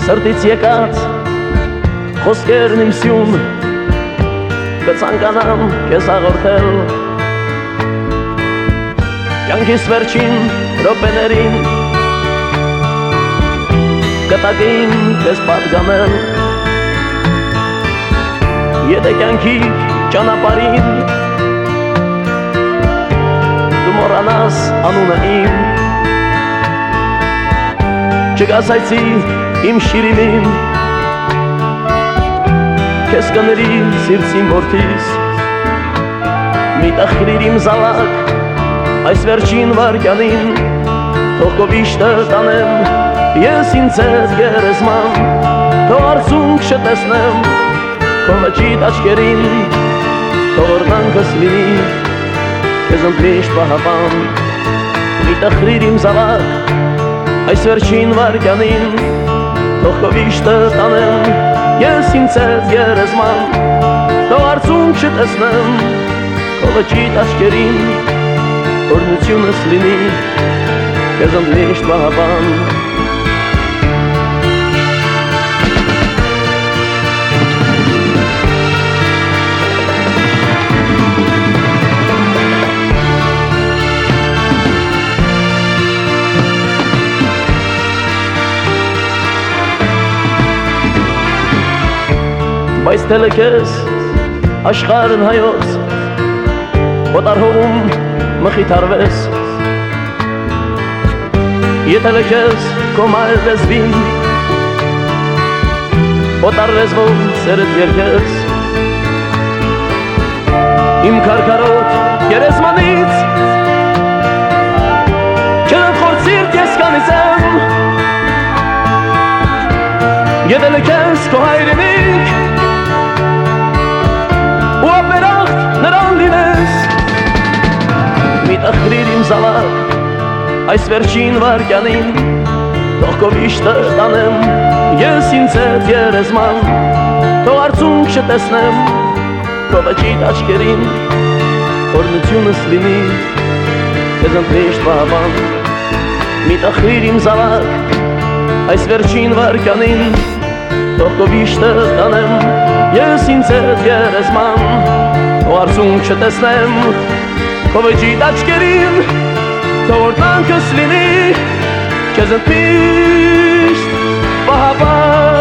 Սրտից եկած խոսքերն իմ սյուն կցանկանամ քեզ հաղորդել կյանքիս վերջին րոպեներին կտակեին քեզ պատգամել եթե կյանքի ճանապարհին դու մոռանաս անունը իմ չգասայցի իմ շիրիմին քեզ կների սիրտին որդիս մի տխրիր իմ զավակ այս վերջին վարքյանին թող քո վիշտը տանեմ ես ինձ հետ գերեզման թող արցունք չտեսնեմ քո լճիտ աչքերին թող օրհանքս լինի քեզ ընդմիշտ պահապան մի տխրիր իմ զավակ այս վերջին վարքյանին թող քո վիշտը տանեմ ես ինձ հետ գերեզման թող արցունք չտեսնեմ քո լճիտ աչքերին օրհնությունս լինի քեզ ընդմիշտ պահապան Բայց թելը քեզ աշխարհն հայոց օտարհողում մխիթարվես եթե քեզ կոմայ լեզվին օտարվեզվով սերդ երկես իմ քարքարոտ գերեզմանից չնխորցիր ես կանիցեմ եթե քեզ քո հայրենիք նրան լինես մի տխրիր իմ զավակ այս վերջին վարքյանին թող քո վիշտը տանեմ ես ինձ հետ գերեզման թող արցունք չտեսնեմ քո լճիտ աչքերին օրհնությունս լինի քեզ ընդմիշտ պահապան մի տխրիր իմ զավակ այս վերջին վարքյանին թող քո վիշտը տանեմ ես ինձ հետ գերեզման թող արցունք չտեսնեմ քո լճիտ աչքերին թող օրհանքս լինի քեզ ընդմիշտ պահապան